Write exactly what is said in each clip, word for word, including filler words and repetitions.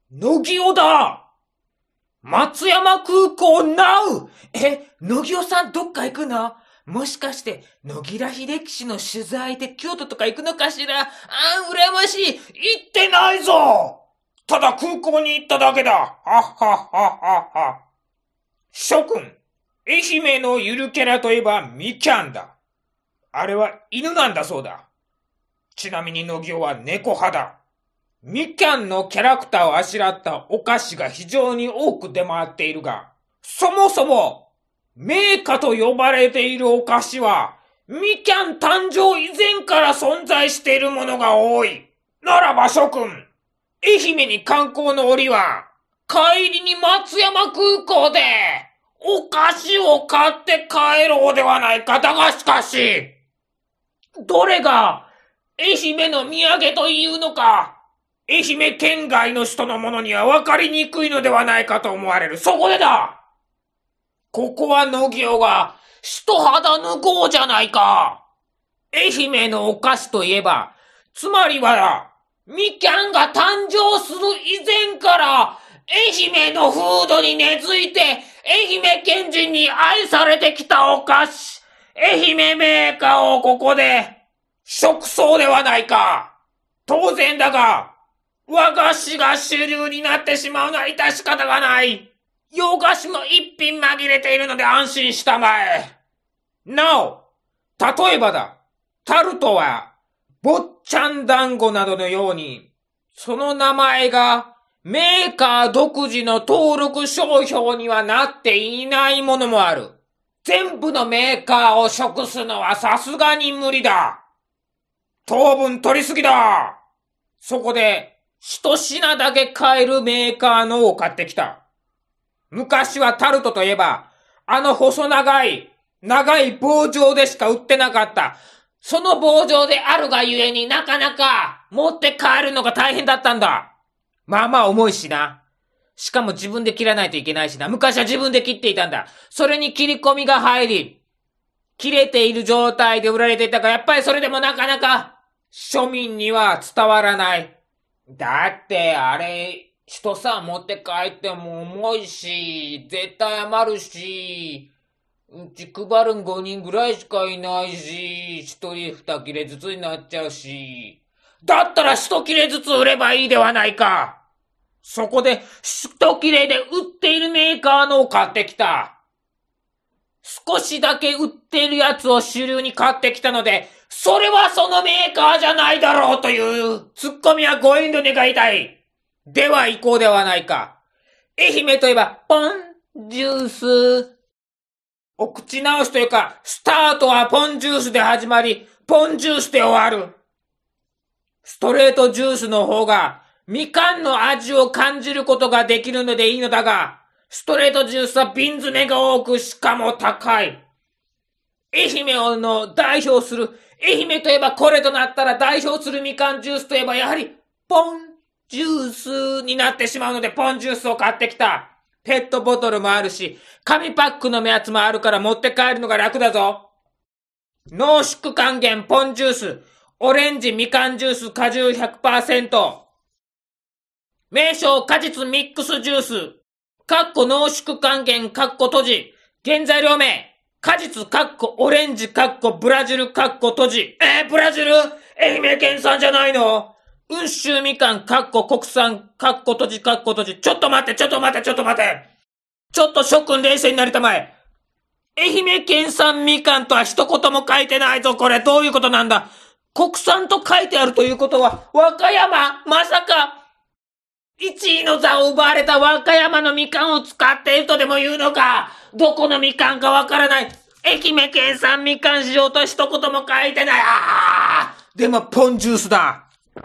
野木だ。松山空港ナウ。え、野木さんどっか行くの？もしかして、野木ら秀樹氏の取材で京都とか行くのかしら？あー、羨ましい。行ってないぞ。ただ空港に行っただけだ。はっはっはっはっは。諸君、愛媛のゆるキャラといえばみきゃんだ。あれは犬なんだそうだ。ちなみに野木は猫派だ。みきゃんのキャラクターをあしらったお菓子が非常に多く出回っているが、そもそも、名家と呼ばれているお菓子は、みきゃん誕生以前から存在しているものが多い。ならば諸君、愛媛に観光の折は、帰りに松山空港で、お菓子を買って帰ろうではないか。だがしかし、どれが、愛媛の土産というのか、愛媛県外の人のものには分かりにくいのではないかと思われる。そこでだ、ここは野行が一肌脱ごうじゃないか。愛媛のお菓子といえば、つまりは、みきゃんが誕生する以前から愛媛の風土に根付いて愛媛県人に愛されてきたお菓子、愛媛メーカーをここで食そうではないか。当然だが、和菓子が主流になってしまうのは致し方がない。洋菓子も一品紛れているので安心したまえ。なお、例えばだ、タルトは、坊ちゃん団子などのように、その名前がメーカー独自の登録商標にはなっていないものもある。全部のメーカーを食すのはさすがに無理だ。糖分取りすぎだ。そこで、一品だけ買えるメーカーのを買ってきた。昔はタルトといえば、あの細長い、長い棒状でしか売ってなかった。その棒状であるがゆえになかなか持って帰るのが大変だったんだ。まあまあ重いしな。しかも自分で切らないといけないしな。昔は自分で切っていたんだ。それに切り込みが入り、切れている状態で売られていたが、やっぱりそれでもなかなか庶民には伝わらない。だってあれ、人さ持って帰っても重いし、絶対余るし、うち配るんごにんぐらいしかいないし、一人二切れずつになっちゃうし。だったら一切れずつ売ればいいではないか。そこで一切れで売っているメーカーのを買ってきた。少しだけ売っているやつを主流に買ってきたので、それはそのメーカーじゃないだろうというツッコミはご遠慮願いたい。では行こうではないか。愛媛といえばポンジュース。お口直しというか、スタートはポンジュースで始まり、ポンジュースで終わる。ストレートジュースの方が、みかんの味を感じることができるのでいいのだが、ストレートジュースは瓶詰めが多く、しかも高い。愛媛の代表する、愛媛といえばこれとなったら代表するみかんジュースといえばやはり、ポンジュースになってしまうので、ポンジュースを買ってきた。ペットボトルもあるし、紙パックのやつもあるから持って帰るのが楽だぞ。濃縮還元ポンジュース、オレンジみかんジュース果汁 ひゃくパーセント。名称果実ミックスジュース。かっこ濃縮還元かっこ閉じ。原材料名。果実かっこオレンジかっこブラジルかっこ閉じ。えー、ブラジル？愛媛県産じゃないの？温州みかんかっこ国産かっこ閉じかっこ閉じ。ちょっと待ってちょっと待ってちょっと待って。ちょっと諸君冷静になりたまえ。愛媛県産みかんとは一言も書いてないぞ。これどういうことなんだ。国産と書いてあるということは和歌山、まさかいちいの座を奪われた和歌山のみかんを使っているとでも言うのか。どこのみかんかわからない。愛媛県産みかんしようと一言も書いてない。あー、でもポンジュースだ。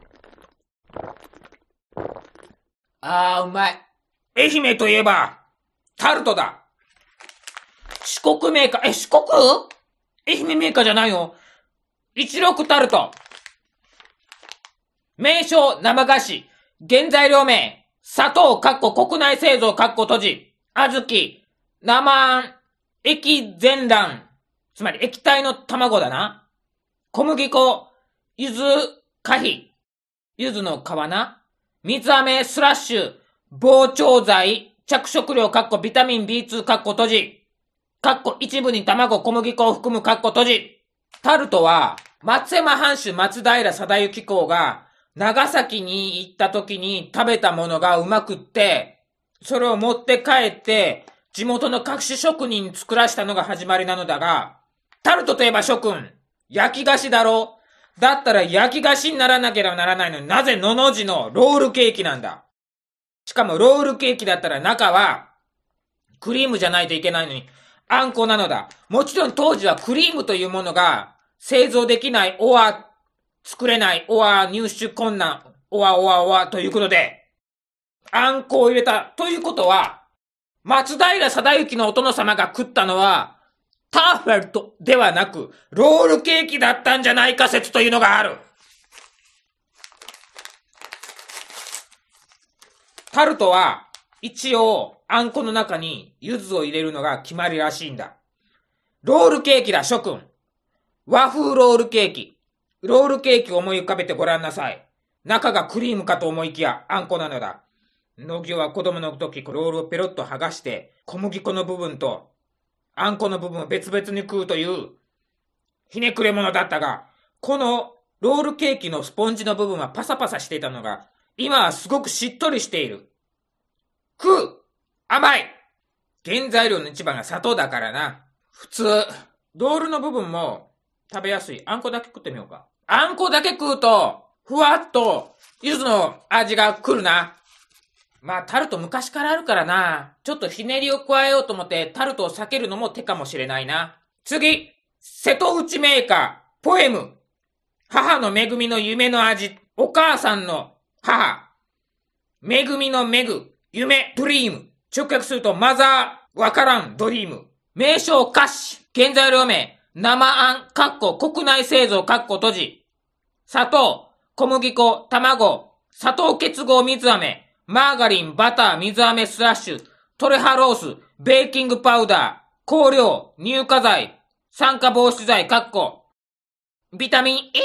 あー、うまい。愛媛といえばタルトだ。四国メーカー、え、四国？愛媛メーカーじゃないの？一六タルト。名称生菓子。原材料名。砂糖かっこ国内製造かっこ閉じ。小豆。生あん。液全卵。つまり液体の卵だな。小麦粉。柚子果皮。柚子の皮な。水飴スラッシュ。 膨張剤、着色料、かっこビタミン ビーツー、かっこ閉じ。かっこ一部に卵、小麦粉を含む、かっこ閉じ。タルトは、松山藩主松平定行公が、長崎に行った時に食べたものがうまくって、それを持って帰って、地元の各種職人に作らしたのが始まりなのだが、タルトといえば諸君、焼き菓子だろ？だったら焼き菓子にならなければならないのになぜのの字のロールケーキなんだ？しかもロールケーキだったら中はクリームじゃないといけないのにあんこなのだ。もちろん当時はクリームというものが製造できないおは作れないおは入手困難おはおはおはということであんこを入れたということは松平定行のお殿様が食ったのはターフェルトではなくロールケーキだったんじゃないか説というのがある。タルトは一応あんこの中に柚子を入れるのが決まりらしいんだ。ロールケーキだ諸君。和風ロールケーキ。ロールケーキを思い浮かべてごらんなさい。中がクリームかと思いきやあんこなのだ。野木は子供の時ロールをペロッと剥がして小麦粉の部分とあんこの部分を別々に食うというひねくれ者だったが、このロールケーキのスポンジの部分はパサパサしていたのが今はすごくしっとりしている。食う！甘い！原材料の一番が砂糖だからな。普通。ロールの部分も食べやすい。あんこだけ食ってみようか。あんこだけ食うと、ふわっと、柚子の味が来るな。まあ、タルト昔からあるからな。ちょっとひねりを加えようと思ってタルトを避けるのも手かもしれないな。次！瀬戸内メーカー、ポエム。母の恵みの夢の味。お母さんの母。恵みのめぐ。夢、ドリーム。直訳すると、マザー、わからん、ドリーム。名称、歌詞。原材料名、生あん、かっこ、国内製造、かっこ閉じ。砂糖、小麦粉、卵、砂糖結合水飴、マーガリン、バター、水飴スラッシュ、トレハロース、ベーキングパウダー、香料、乳化剤、酸化防止剤、かっこ、ビタミン E、E、E、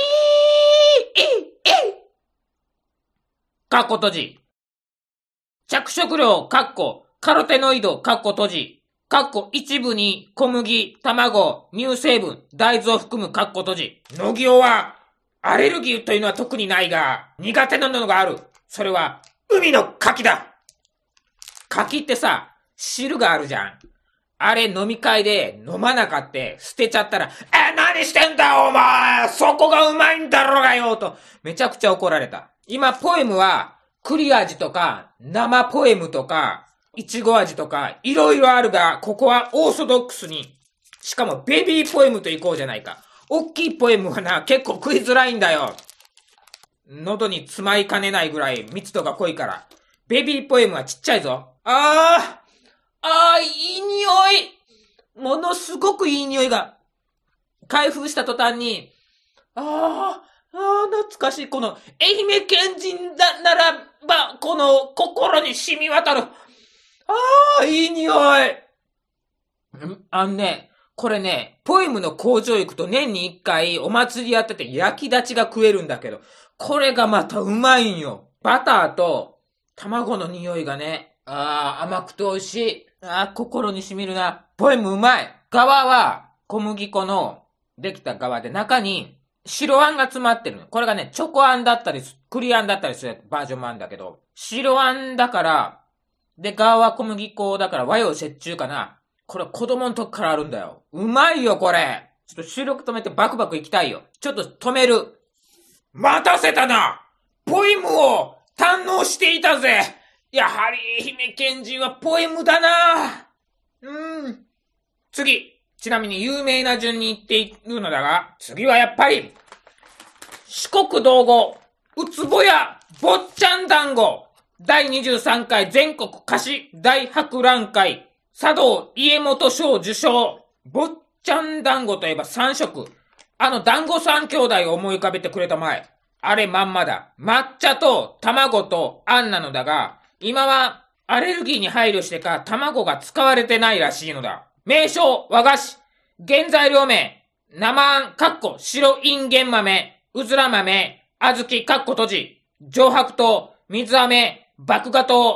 かっこ閉じ。着色料、かっこ、カロテノイド、かっこ閉じ。かっこ一部に小麦、卵、乳成分、大豆を含む、かっこ閉じ。野木尾は、アレルギーというのは特にないが、苦手なのがある。それは、海の牡蠣だ。牡蠣ってさ、汁があるじゃん。あれ飲み会で飲まなかって捨てちゃったら、え、何してんだお前そこがうまいんだろうがよと、めちゃくちゃ怒られた。今、ポエムは、栗味とか、生ポエムとか、いちご味とか、いろいろあるが、ここはオーソドックスに、しかもベビーポエムといこうじゃないか。大きいポエムはな、結構食いづらいんだよ。喉に詰まりかねないぐらい密度が濃いから。ベビーポエムはちっちゃいぞ。あー、あー、いい匂い。ものすごくいい匂いが。開封した途端に、あー、あー、懐かしい。この、愛媛県人だならば、この心に染み渡る。あー、いい匂い。んあのね、これね、ポエムの工場行くと年に一回お祭りやってて焼き立ちが食えるんだけど、これがまたうまいんよ。バターと卵の匂いがね、あー、甘くて美味しい。あー、心に染みるな。ポエムうまい。側は小麦粉のできた側で中に白あんが詰まってるの。これがね、チョコあんだったり、栗あんだったりするバージョンもあるんだけど、白あんだから、で、側は小麦粉だから和洋折衷かな。これ子供の時からあるんだよ。うまいよこれ。ちょっと収録止めてバクバク行きたいよ。ちょっと止める。待たせたな。ポエムを堪能していたぜ。やはり愛媛県人はポエムだな。うん。次。ちなみに有名な順に言っているのだが、次はやっぱり、四国道後、うつぼや坊っちゃん団子、だいにじゅうさんかい全国菓子大博覧会、茶道家元賞受賞、坊っちゃん団子といえば三色。あの団子三兄弟を思い浮かべてくれたまえ。あれまんまだ。抹茶と卵とあんなのだが、今はアレルギーに配慮してか卵が使われてないらしいのだ。名称、和菓子。原材料名、生あん、かっこ、白インゲン豆、うずら豆、小豆、かっこ閉じ、上白糖、水飴、麦芽糖、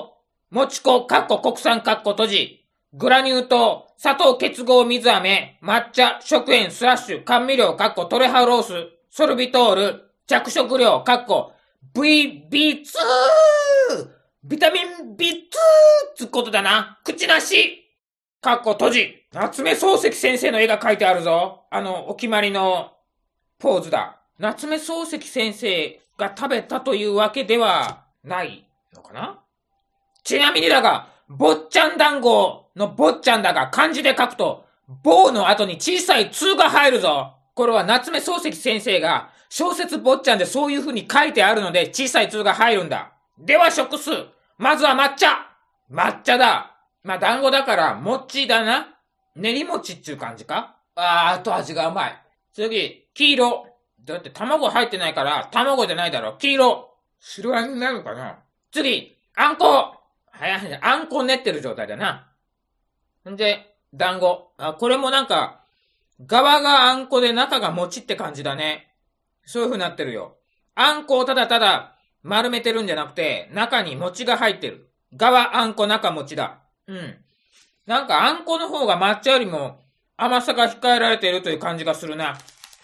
もち粉、かっこ国産かっこ閉じ、グラニュー糖、砂糖結合水飴、抹茶、食塩、スラッシュ、甘味料、かっこトレハロース、ソルビトール、着色料、かっこ ブイビーツー、ビタミン ビーツー つことだな。口なし、かっこ閉じ。夏目漱石先生の絵が描いてあるぞ。あの、お決まりのポーズだ。夏目漱石先生が食べたというわけではないのかな。ちなみにだが、坊ちゃん団子の坊ちゃんだが漢字で書くと、坊の後に小さいつが入るぞ。これは夏目漱石先生が小説坊ちゃんでそういう風に書いてあるので小さいつが入るんだ。では食数。まずは抹茶。抹茶だ。まあ、団子だから餅だな。練り餅っていう感じか。あー、あと味が甘い。次、黄色。だって卵入ってないから卵じゃないだろ。黄色。白あんになるのかな。次、あんこ。早いね。あんこ練ってる状態だな。んで、団子。あ、これもなんか、側があんこで中が餅って感じだね。そういう風になってるよ。あんこをただただ丸めてるんじゃなくて、中に餅が入ってる。側あんこ、中餅だ。うん。なんかあんこの方が抹茶よりも甘さが控えられているという感じがするな。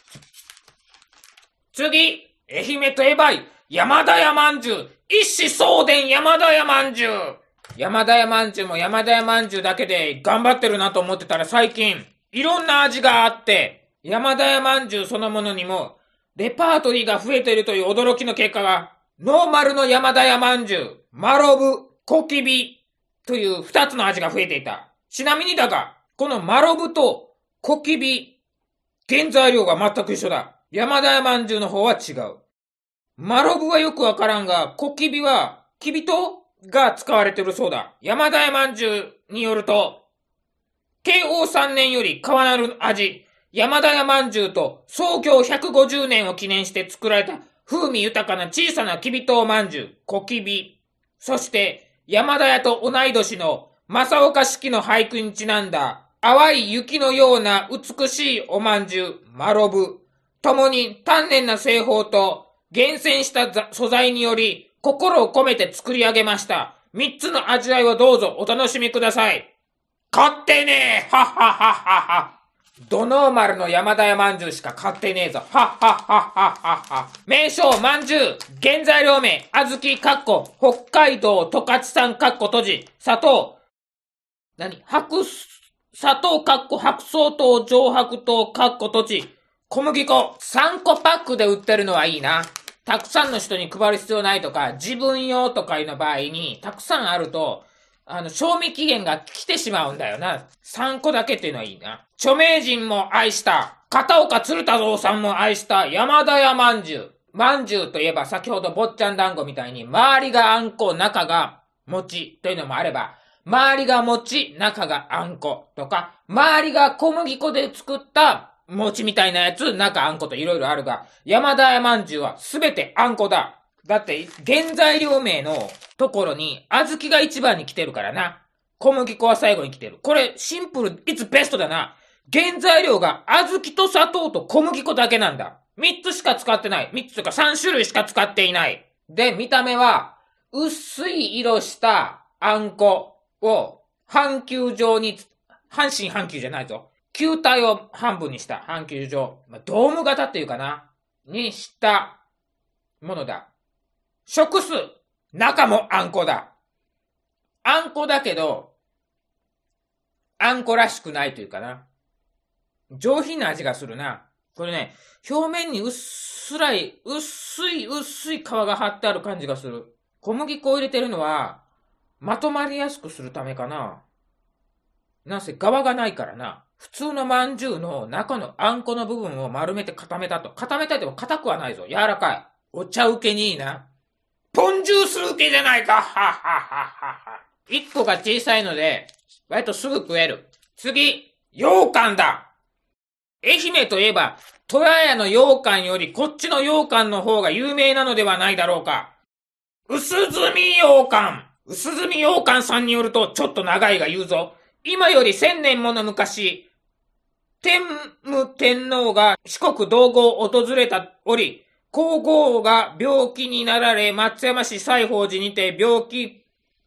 次、愛媛といえば山田屋まんじゅう。一子相伝山田屋まんじゅう。山田屋まんじゅうも山田屋まんじゅうだけで頑張ってるなと思ってたら最近、いろんな味があって、山田屋まんじゅうそのものにも、レパートリーが増えているという驚きの結果が、ノーマルの山田屋まんじゅう、マロブ、コキビという二つの味が増えていた。ちなみにだが、このマロブとコキビ、原材料が全く一緒だ。山田屋まんじゅうの方は違う。マロブはよくわからんが、コキビは、キビ糖が使われているそうだ。山田屋まんじゅうによると、慶応さんねんより変わらぬ味、山田屋まんじゅうと創業ひゃくごじゅうねんを記念して作られた風味豊かな小さなきび糖まんじゅう、コキビ。そして、山田屋と同い年の正岡子規の俳句にちなんだ淡い雪のような美しいおまんじゅう、マロブ。ともに丹念な製法と厳選した素材により心を込めて作り上げました。三つの味わいをどうぞお楽しみください。買ってねえはっはっはっはっは。ドノーマルの山田屋まんじゅうしか買ってねえぞ。はっはっはっはっはっは。名称まんじゅう。原材料名、小豆かっこ、北海道十勝産かっこ閉じ。砂糖。何白、砂糖かっこ白草糖上白糖かっこ閉じ。小麦粉。さんこパックで売ってるのはいいな。たくさんの人に配る必要ないとか、自分用とかいうの場合に、たくさんあると、あの、賞味期限が来てしまうんだよな。さんこだけっていうのはいいな。著名人も愛した、片岡鶴太郎さんも愛した山田屋まんじゅう。まんじゅうといえば先ほど坊ちゃん団子みたいに、周りがあんこ、中が餅というのもあれば、周りが餅、中があんことか、周りが小麦粉で作った餅みたいなやつ、中あんこといろいろあるが、山田屋まんじゅうはすべてあんこだ。だって、原材料名のところに、小豆が一番に来てるからな。小麦粉は最後に来てる。これ、シンプル、いつベストだな。原材料が小豆と砂糖と小麦粉だけなんだ。三つしか使ってない。三つとか三種類しか使っていない。で、見た目は、薄い色したあんこを半球状に、半身半球じゃないぞ。球体を半分にした半球状。まあ、ドーム型っていうかな。にしたものだ。食数。中もあんこだ。あんこだけど、あんこらしくないというかな。上品な味がするな。これね、表面にうっすらい、薄い薄い皮が張ってある感じがする。小麦粉を入れてるのは、まとまりやすくするためかな。なんせ側がないからな。普通のまんじゅうの中のあんこの部分を丸めて固めたと。固めたいでも硬くはないぞ。柔らかい。お茶受けにいいな。ポンジュース受けじゃないか。はっはっはっはっは。一個が小さいので、割とすぐ食える。次、羊羹だ。愛媛といえば、富谷屋の羊羹よりこっちの羊羹の方が有名なのではないだろうか。薄墨羊羹。薄墨羊羹さんによると、ちょっと長いが言うぞ。今より千年もの昔、天武天皇が四国道後を訪れた折、皇后が病気になられ、松山市西宝寺にて病気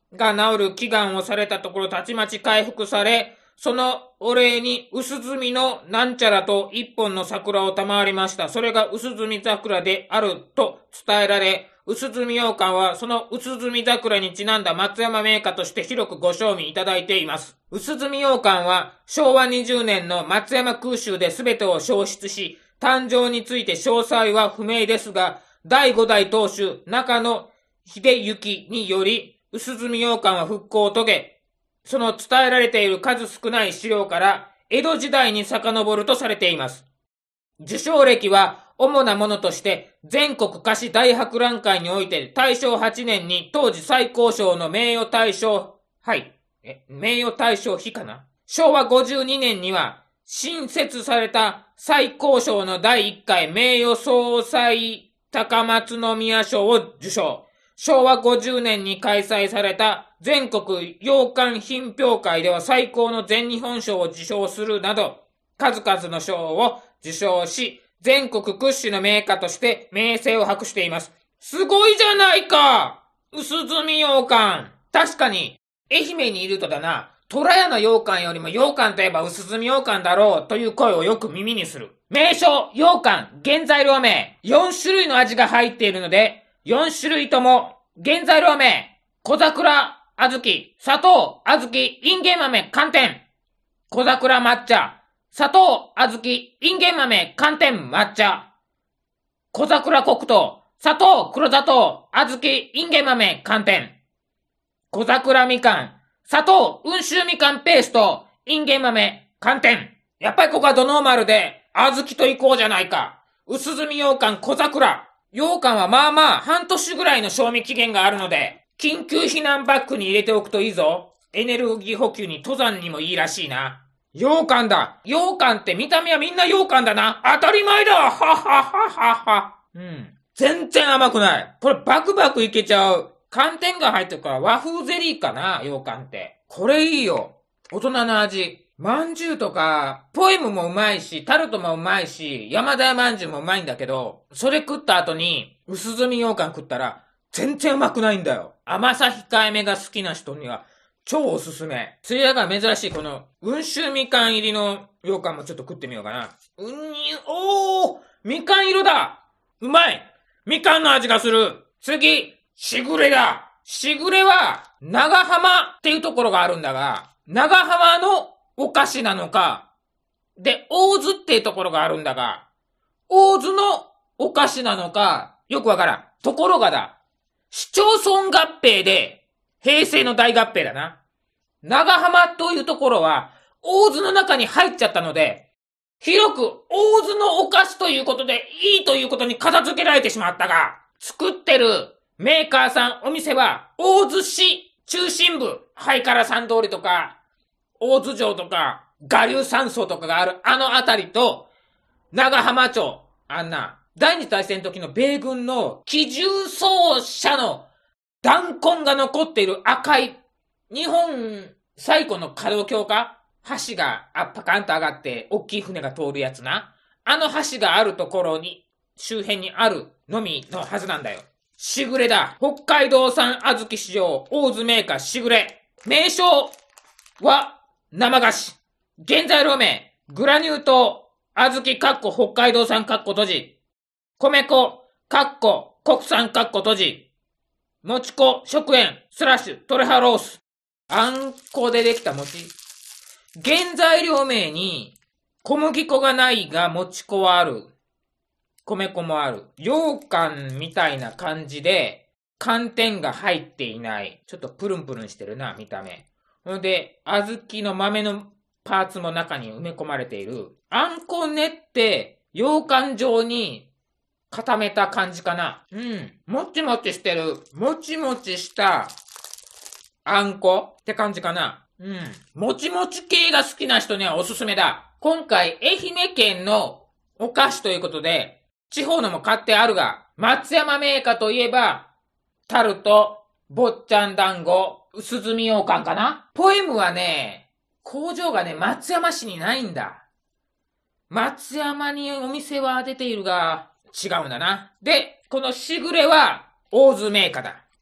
が治る祈願をされたところたちまち回復され、そのお礼に薄墨のなんちゃらと一本の桜を賜りました。それが薄墨桜であると伝えられ、薄墨羊羹はその薄墨桜にちなんだ松山銘菓として広くご賞味いただいています。薄墨羊羹はしょうわにじゅうねんの松山空襲で全てを焼失し、誕生について詳細は不明ですが、だいごだい当主中野秀行により、薄墨羊羹は復興を遂げ、その伝えられている数少ない資料から江戸時代に遡るとされています。受賞歴は主なものとして全国菓子大博覧会において大正はちねんに当時最高賞の名誉大賞、はい、え、名誉大賞費かな。しょうわごじゅうにねんには新設された最高賞のだいいっかい名誉総裁高松宮賞を受賞。しょうわごじゅうねんに開催された全国羊羹品評会では最高の全日本賞を受賞するなど、数々の賞を受賞し、全国屈指の名家として名声を博しています。すごいじゃないか！薄墨羊羹。確かに、愛媛にいるとだな、虎屋の羊羹よりも羊羹といえば薄墨羊羹だろうという声をよく耳にする。名称、羊羹、原材料名、よんしゅるいの味が入っているので、よんしゅるいとも、原材料名、小桜、小豆、砂糖、小豆、インゲン豆、寒天。小桜抹茶、砂糖、小豆、インゲン豆、寒天、抹茶。小桜黒糖、砂糖、黒砂糖、小豆、インゲン豆、寒天。小桜みかん、砂糖、温州みかんペースト、インゲン豆、寒天。やっぱりここはドノーマルで、小豆と行こうじゃないか。薄墨羊羹小桜。羊羹はまあまあ半年ぐらいの賞味期限があるので、緊急避難バッグに入れておくといいぞ。エネルギー補給に登山にもいいらしいな。羊羹だ。羊羹って見た目はみんな羊羹だな。当たり前だ。ははははは。うん。全然甘くない。これバクバクいけちゃう。寒天が入ってるから和風ゼリーかな、羊羹って。これいいよ。大人の味。まんじゅうとか、ポエムもうまいし、タルトもうまいし、山田屋まんじゅうもうまいんだけど、それ食った後に、薄墨羊羹食ったら、全然うまくないんだよ。甘さ控えめが好きな人には、超おすすめ。それだから珍しい、この、温州みかん入りの羊羹もちょっと食ってみようかな。うんに、おーみかん色だうまいみかんの味がする次しぐれだしぐれは、長浜っていうところがあるんだが、長浜のお菓子なのか、で、大津っていうところがあるんだが、大津のお菓子なのか、よくわからん。ところがだ、市町村合併で、平成の大合併だな。長浜というところは、大津の中に入っちゃったので、広く大津のお菓子ということで、いいということに片付けられてしまったが、作ってるメーカーさん、お店は、大津市中心部、ハイカラさん通りとか、大津城とか、我流山荘とかがあるあのあたりと、長浜町、あんな、第二次大戦の時の米軍の機銃掃射の弾痕が残っている赤い、日本最古の可動橋か橋があパカンと上がって、大きい船が通るやつな。あの橋があるところに、周辺にあるのみのはずなんだよ。しぐれだ。北海道産小豆市場、大津メーカーしぐれ。名称は、生菓子。原材料名、グラニュー糖、小豆かっこ北海道産かっこ閉じ。米粉、かっこ国産かっこ閉じ。もち粉、食塩、スラッシュ、トレハロース。あんこでできた餅。原材料名に、小麦粉がないが、もち粉はある。米粉もある。羊羹みたいな感じで、寒天が入っていない。ちょっとプルンプルンしてるな、見た目。ほんで、小豆の豆のパーツも中に埋め込まれている。あんこを練って、羊羹状に固めた感じかな。うん。もちもちしてる。もちもちしたあんこって感じかな。うん。もちもち系が好きな人にはおすすめだ。今回、愛媛県のお菓子ということで、地方のも買ってあるが、松山メーカーといえば、タルト、坊ちゃん団子、薄墨羊羹かな。ポエムはね、工場がね、松山市にないんだ。松山にお店は出ているが、違うんだな。で、このしぐれは、大津メーカーだ。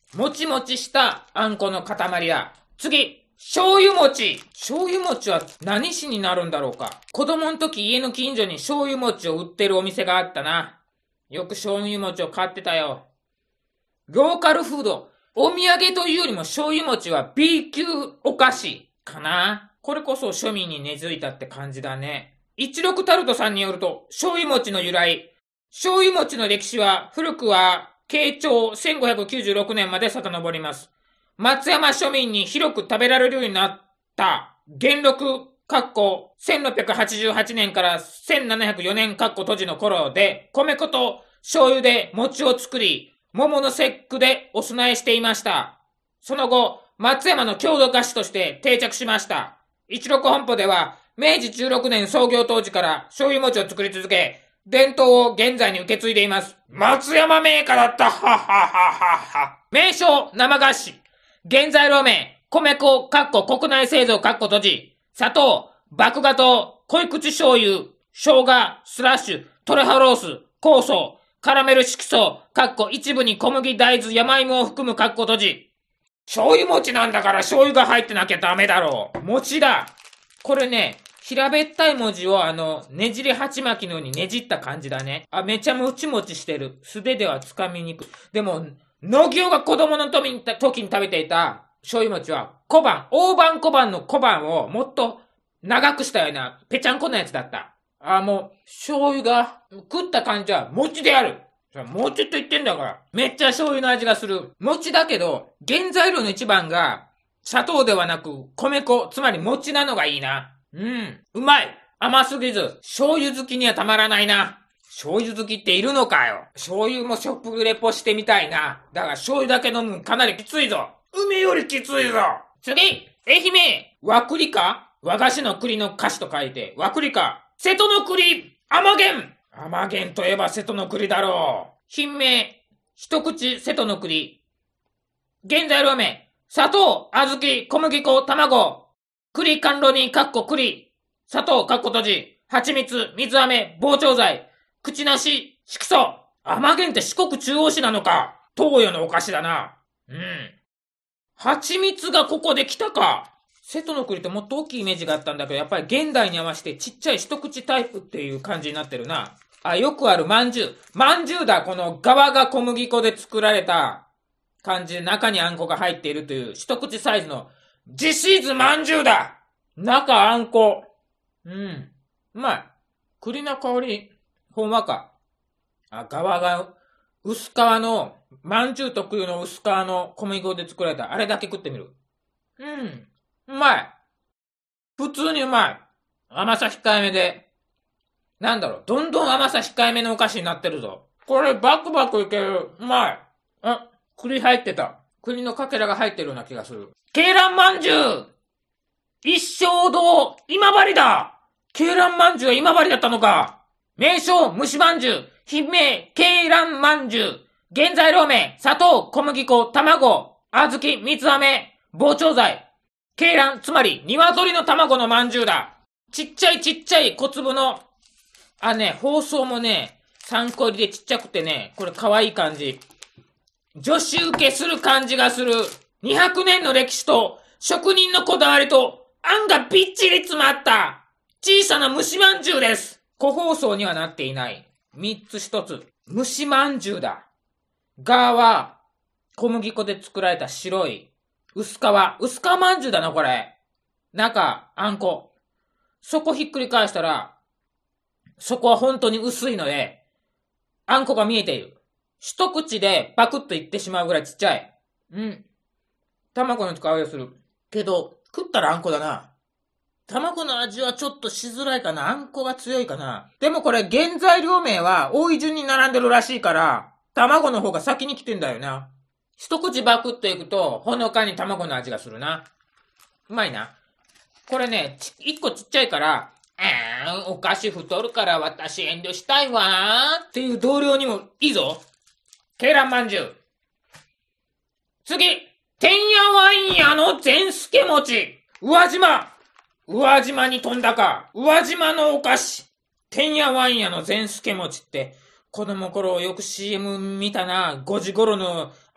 もちもちしたあんこの塊だ。次、醤油餅。醤油餅は何しになるんだろうか。子供の時家の近所に醤油餅を売ってるお店があったな。よく醤油餅を買ってたよ。ローカルフード。お土産というよりも醤油餅は B 級お菓子かな。これこそ庶民に根付いたって感じだね。一六タルトさんによると、醤油餅の由来。醤油餅の歴史は古くは慶長せんごひゃくきゅうじゅうろくねんまで遡ります。松山庶民に広く食べられるようになった元禄かっこせんろっぴゃくはちじゅうはちねんからせんななひゃくよねんかっこ閉じの頃で、米粉と醤油で餅を作り、桃の節句でお供えしていました。その後、松山の郷土菓子として定着しました。一六本舗では、めいじじゅうろくねん創業当時から醤油餅を作り続け、伝統を現在に受け継いでいます。松山メーカーだった。ははははは。名称、生菓子。原材料名、米粉、かっこ国内製造、かっこ閉じ。砂糖、麦芽糖、濃い口醤油、生姜、スラッシュ、トレハロース、酵素、カラメル色素、かっこ一部に小麦、大豆、山芋を含む、かっこ閉じ。醤油餅なんだから醤油が入ってなきゃダメだろう。餅だ。これね、平べったい文字をあの、ねじり鉢巻きのようにねじった感じだね。あ、めちゃもちもちしてる。素手では掴みにくい。でも、野際が子供の時に食べていた醤油餅は小判、大判小判の小判をもっと長くしたようなぺちゃんこなやつだった。あ、もう、醤油が食った感じは餅である。餅って言ってんだから。めっちゃ醤油の味がする。餅だけど、原材料の一番が砂糖ではなく米粉、つまり餅なのがいいな。うん。うまい。甘すぎず、醤油好きにはたまらないな。醤油好きっているのかよ。醤油も食レポしてみたいな。だが醤油だけ飲むかなりきついぞ。梅よりきついぞ。次、愛媛。和栗か？和菓子の栗の菓子と書いて、和栗か。瀬戸の栗、甘源。甘源といえば瀬戸の栗だろう。品名、一口瀬戸の栗。原材料名、砂糖、小豆、小麦粉、卵。栗甘露煮、かっこ栗。砂糖、かっこ閉じ。蜂蜜、水飴、膨張剤。口なし、色素。甘源って四国中央市なのか。東洋のお菓子だな。うん。蜂蜜がここで来たか。瀬戸の栗ってもっと大きいイメージがあったんだけど、やっぱり現代に合わせてちっちゃい一口タイプっていう感じになってるな。あ、よくあるまんじゅう。まんじゅうだ。この側が小麦粉で作られた感じで中にあんこが入っているという一口サイズの実シーズまんじゅうだ。中あんこ。うん。うまい。栗の香り、ほんわか。あ、側が薄皮の、まんじゅう特有の薄皮の小麦粉で作られた。あれだけ食ってみる。うん。うまい。普通にうまい。甘さ控えめで。なんだろう。どんどん甘さ控えめのお菓子になってるぞ。これバクバクいける。うまい。あ、栗入ってた。栗のかけらが入ってるような気がする。鶏卵まんじゅう一生堂今治だ。鶏卵まんじゅうは今治だったのか。名称蒸しまんじゅう。品名鶏卵まんじゅう。原材料名砂糖、小麦粉、卵、小豆、水飴、膨張剤。鶏卵、つまり鶏の卵のまんじゅうだ。ちっちゃいちっちゃい小粒の、あね、包装もね、さんこ入りでちっちゃくてね、これ可愛い感じ。女子受けする感じがする。にひゃくねんの歴史と職人のこだわりとあんがびっちり詰まった小さな蒸しまんじゅうです。個包装にはなっていない。みっつひとつ。蒸しまんじゅうだ。側は小麦粉で作られた白い薄皮。薄皮まんじゅうだな、これ。中、あんこ。底ひっくり返したら、そこは本当に薄いので、あんこが見えている。一口でパクッといってしまうぐらいちっちゃい。うん。卵の香りがする。けど、食ったらあんこだな。卵の味はちょっとしづらいかな。あんこが強いかな。でもこれ原材料名は多い順に並んでるらしいから、卵の方が先に来てんだよな。一口バクッといくと、ほのかに卵の味がするな。うまいな。これね、一個ちっちゃいから、えー、お菓子太るから私遠慮したいわーっていう同僚にもいいぞ。鶏卵まんじゅう。次、てんやわんやの善助餅。宇和島。宇和島に飛んだか。宇和島のお菓子。てんやわんやの善助餅って、子供頃よく シーエム 見たな。ごじ頃の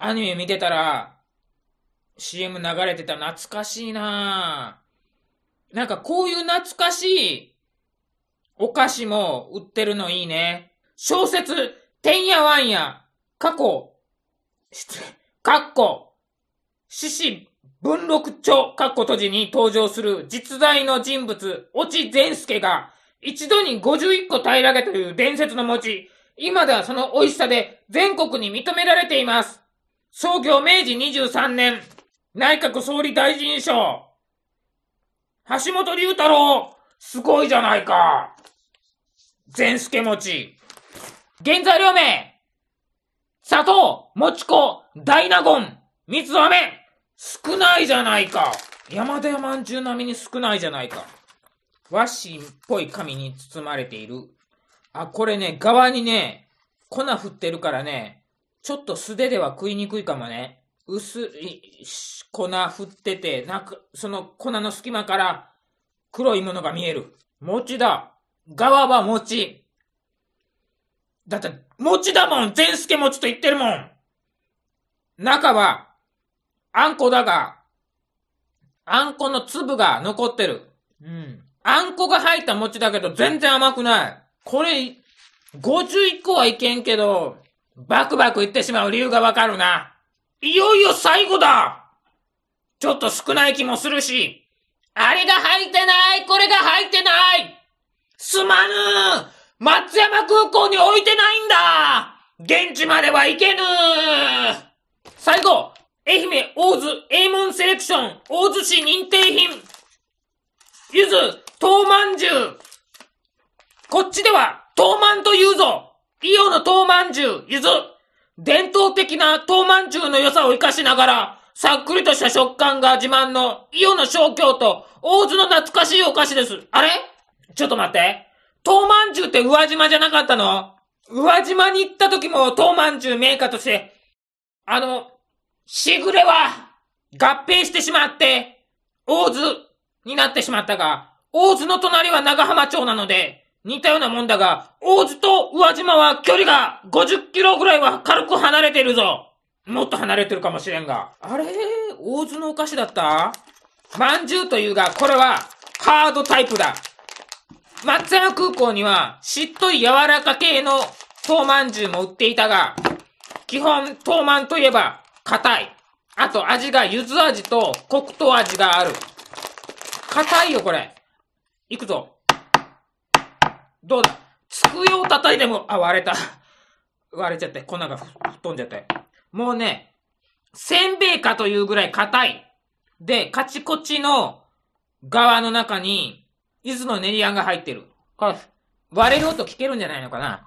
アニメ見てたら、シーエム 流れてた。懐かしいなぁ。なんかこういう懐かしいお菓子も売ってるのいいね。小説、てんやわんや、過去、失礼、かっこ、獅子文録帳、かっこ閉じに登場する実在の人物、越智善介が一度にごじゅういっこ平らげという伝説の餅。今ではその美味しさで全国に認められています。創業めいじにじゅうさんねん。内閣総理大臣賞。橋本龍太郎。すごいじゃないか。善助餅。原材料名。砂糖、もち粉、大納言、蜜飴。少ないじゃないか。山田屋まんじゅう並みに少ないじゃないか。和紙っぽい紙に包まれている。あ、これね、側にね、粉振ってるからね、ちょっと素手では食いにくいかもね。薄い粉振ってて、なんか、その粉の隙間から黒いものが見える。餅だ。側は餅。だって、餅だもん。善助餅と言ってるもん。中は、あんこだが、あんこの粒が残ってる。うん。あんこが入った餅だけど全然甘くない。これ、ごじゅういっこはいけんけど、バクバクいってしまう理由がわかるな。いよいよ最後だ。ちょっと少ない気もするし、あれが入ってない、これが入ってない。すまぬ。松山空港に置いてないんだ。現地までは行けぬ。最後、愛媛大洲英門セレクション大洲市認定品。ゆず豆まんじゅう。こっちでは豆まんというぞ。伊予の豆まんじゅう、ゆず。伝統的な豆まんじゅうの良さを生かしながら、さっくりとした食感が自慢の伊予の小京都大洲の懐かしいお菓子です。あれ？ちょっと待って。豆まんじゅうって宇和島じゃなかったの？宇和島に行った時も豆まんじゅうメーカーとして、あの、しぐれは合併してしまって、大洲になってしまったが、大洲の隣は長浜町なので、似たようなもんだが、大洲と宇和島は距離がごじゅっキロぐらいは軽く離れてるぞ。もっと離れてるかもしれんが。あれ？大洲のお菓子だった？まんじゅうというが、これはハードタイプだ。松山空港にはしっとり柔らか系の豆まんじゅうも売っていたが、基本豆まんといえば硬い。あと味が柚子味と黒糖味がある。硬いよこれ。いくぞ。どうだ？つくよを叩いても、あ、割れた。割れちゃって、粉が吹っ飛んじゃって。もうね、せんべいかというぐらい硬い。で、カチコチの側の中に、柚子の練りあんが入ってる。これ、割れる音聞けるんじゃないのかな？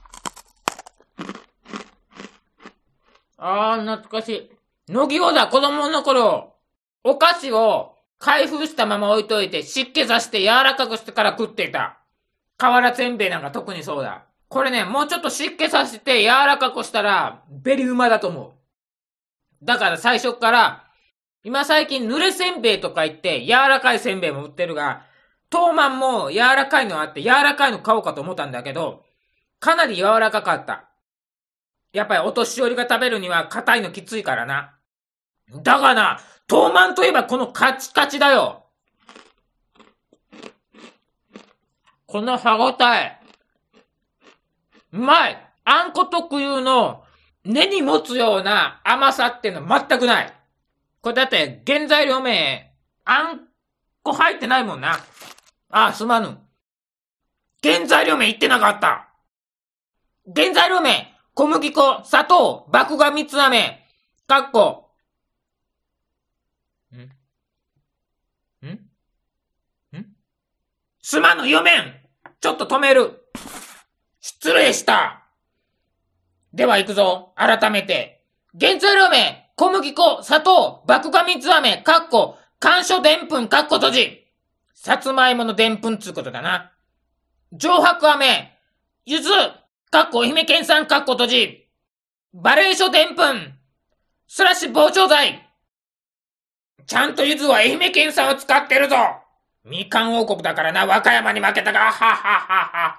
あー、懐かしい。乃木小田子供の頃、お菓子を開封したまま置いといて湿気させて柔らかくしてから食っていた。瓦せんべいなんか特にそうだ。これね、もうちょっと湿気させて柔らかくしたら、ベリうまだと思う。だから最初から、今最近濡れせんべいとか言って柔らかいせんべいも売ってるが、豆まんも柔らかいのあって柔らかいの買おうかと思ったんだけど、かなり柔らかかった。やっぱりお年寄りが食べるには硬いのきついからな。だがな、豆まんといえばこのカチカチだよ。この歯ごたえ。うまい。あんこ特有の根に持つような甘さっていうのは全くない。これだって原材料名、あんこ入ってないもんな。ああ、すまぬ。原材料名言ってなかった。原材料名、小麦粉、砂糖、麦芽蜜飴、かっこ。んんんすまぬ、読めん。ちょっと止める。失礼した。では行くぞ。改めて。原材料名、小麦粉、砂糖、麦芽蜜飴、かっこ、甘薯でんぷん、かっこ閉じ。さつまいものでんぷんつうことだな。上白飴、ゆず、かっこ愛媛県産、かっこ閉じ。バレー書でんぷん、スラッシュ膨張剤。ちゃんとゆずは愛媛県産を使ってるぞ。みかん王国だからな、和歌山に負けたが、はははは。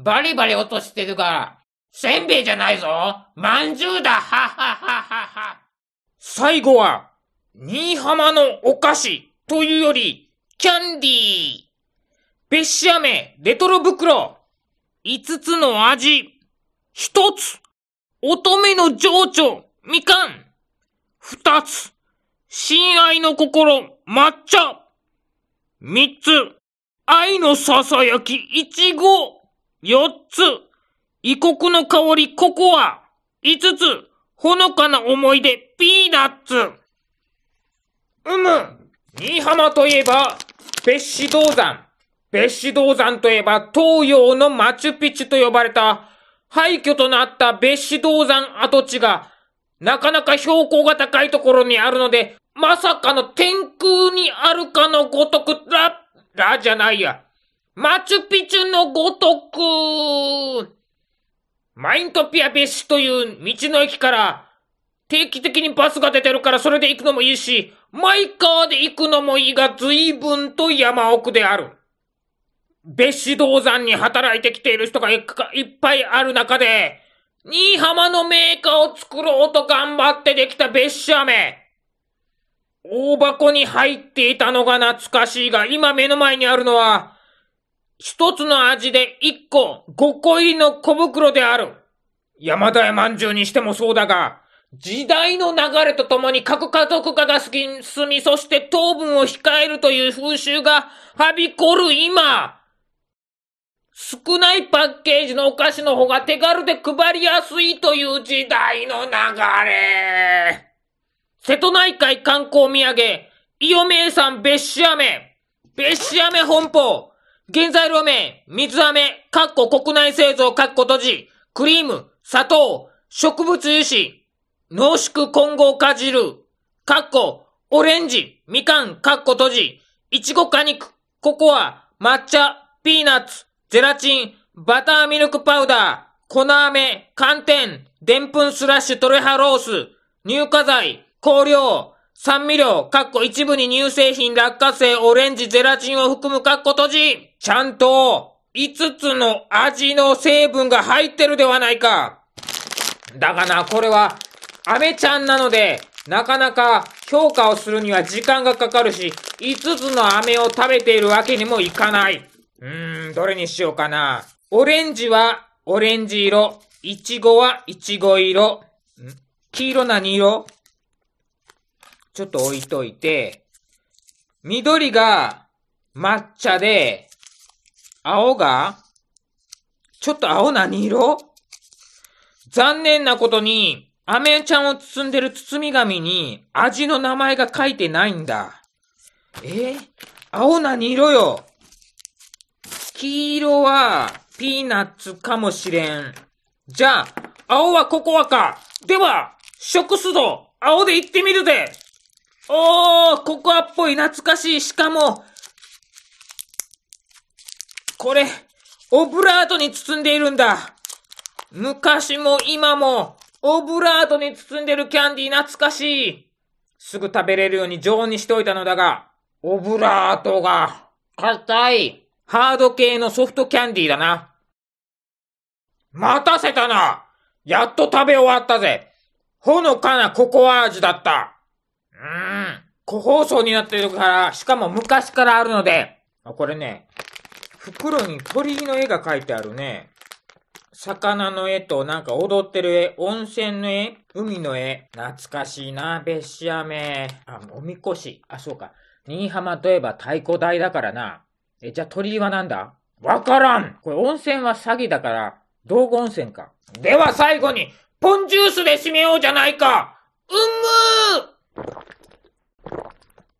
バリバリ落としてるが、せんべいじゃないぞ。まんじゅうだ。ははははは。最後は、新居浜のお菓子というより、キャンディー。別紙飴、レトロ袋。五つの味。一つ。乙女の情緒、みかん。二つ。親愛の心、抹茶。三つ。愛のささやき、いちご。四つ。異国の香り、ココア。五つ。ほのかな思い出、ピーナッツ。うむ。新居浜といえば、別紙銅山。別紙銅山といえば、東洋のマチュピチュと呼ばれた、廃墟となった別紙銅山跡地が、なかなか標高が高いところにあるので、まさかの天空にあるかのごとく、ラ、ラじゃないや。マチュピチュのごとく。マイントピア別紙という道の駅から、定期的にバスが出てるからそれで行くのもいいし、マイカーで行くのもいいが随分と山奥である。別紙銅山に働いてきている人がいっぱいある中で、新居浜のメーカーを作ろうと頑張ってできた別紙飴。大箱に入っていたのが懐かしいが、今目の前にあるのは、一つの味で一個、五個入りの小袋である。山田屋まんじゅうにしてもそうだが、時代の流れとともに核家族化が進み、そして糖分を控えるという風習がはびこる今、少ないパッケージのお菓子の方が手軽で配りやすいという時代の流れ。瀬戸内海観光土産、伊予名産別紙飴、別紙飴本舗、原材料名、水飴、かっこ国内製造、かっこ閉じ、クリーム、砂糖、植物油脂、濃縮混合果汁、かっこオレンジ、みかん、かっこ閉じ、いちご果肉、ココア、抹茶、ピーナッツ、ゼラチン、バターミルクパウダー、粉飴、寒天、でんぷんスラッシュトレハロース、乳化剤、香料、酸味料、かっこ一部に乳製品、落花生、オレンジ、ゼラチンを含むかっこ閉じ。ちゃんと、五つの味の成分が入ってるではないか。だがな、これは、飴ちゃんなので、なかなか評価をするには時間がかかるし、五つの飴を食べているわけにもいかない。うーん、どれにしようかな。オレンジはオレンジ色。いちごはいちご色。ん黄色何色？ちょっと置いといて。緑が抹茶で、青がちょっと青何色？残念なことに、飴ちゃんを包んでる包み紙に味の名前が書いてないんだ。えー、青何色よ？黄色はピーナッツかもしれん。じゃあ、青はココアか。では、食すぞ。青で行ってみるぜ。おー、ココアっぽい懐かしい。しかも、これ、オブラートに包んでいるんだ。昔も今も、オブラートに包んでるキャンディー懐かしい。すぐ食べれるように常温にしておいたのだが、オブラートが、硬い。ハード系のソフトキャンディーだな。待たせたな。やっと食べ終わったぜ。ほのかなココア味だった。うーん。個包装になっているから、しかも昔からあるので。あ、これね、袋に鳥居の絵が描いてあるね。魚の絵となんか踊ってる絵、温泉の絵、海の絵。懐かしいな、別紙飴。あ、おみこし。あ、そうか。新居浜といえば太鼓台だからな。え、じゃあ鳥居はなんだ？わからん。これ温泉は詐欺だから、道後温泉か。では最後に、ポンジュースで締めようじゃないか。うむー。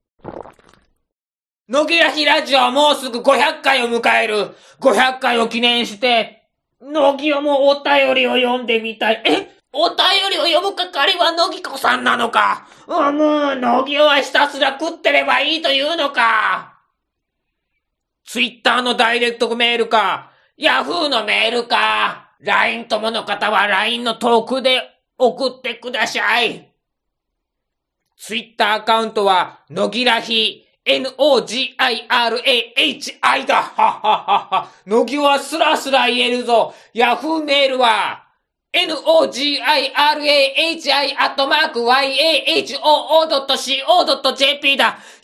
野木らひラジオはもうすぐごひゃっかいを迎える。ごひゃっかいを記念して、野木をもお便りを読んでみたい。え？お便りを読む係は野木子さんなのか。うむ、野木はひたすら食ってればいいというのか。ツイッターのダイレクトメールか、ヤフーのメールか、ライン 友の方は ライン のトークで送ってください。ツイッターアカウントは、のぎらひ、 エヌオージーアイアールエーエイチアイ だ。はっはっはっは。乃木はスラスラ言えるぞ。ヤフーメールは、エヌオージーアイアールエーエイチアイ アットマーク ワイエーエイチオーオードットシーオードットジェーピー だ。